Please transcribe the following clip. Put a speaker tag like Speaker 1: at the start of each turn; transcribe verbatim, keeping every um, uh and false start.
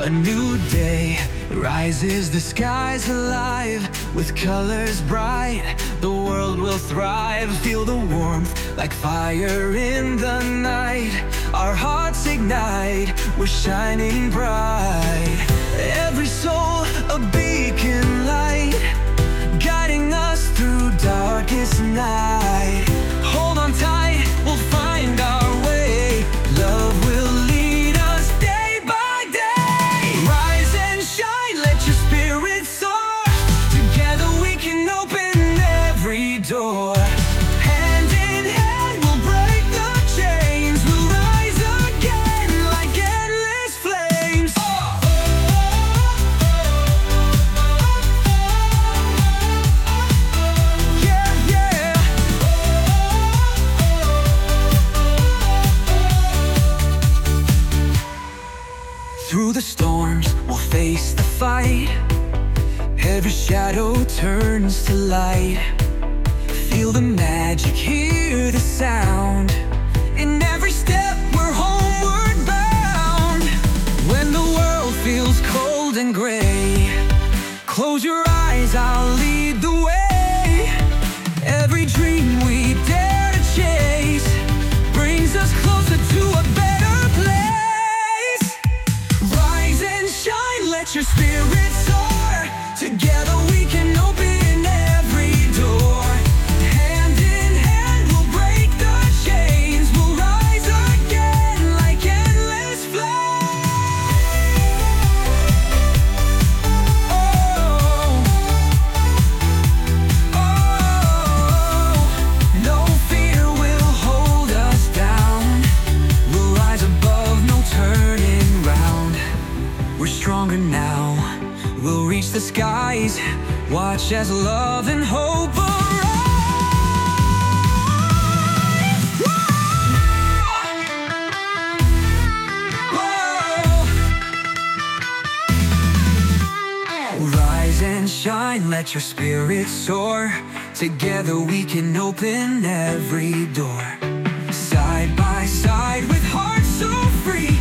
Speaker 1: A new day rises, the sky's alive with colors bright. The world will thrive, feel the warmth like fire in the night. Our hearts ignite, we're shining bright. Every soul a beacon light, guiding us through darkest night. Hold on tight, we'll find our way. Love will lead us day by day. Rise and shine, let your spirit soar. Together we can open every door. Hand in hand we'll break the chains. We'll rise again like endless flames. Oh, oh, oh. Yeah, yeah. Through the storms, we'll face the fight. Every shadow turns to light. Feel the magic, hear the sound. In every step, we're homeward bound. When the world feels cold and gray, close your eyes, I'll lead the way. Every dream we dare to chase brings us closer to a better place. Rise and shine, let your spirit soar. Together we can open every door. Hand in hand we'll break the chains. We'll rise again like endless flames. Oh, oh, no fear will hold us down. We'll rise above, no turning round. We're stronger now, we'll reach the skies. Watch as love and hope arise. Whoa. Rise and shine, let your spirit soar. Together we can open every door. Side by side with hearts so free.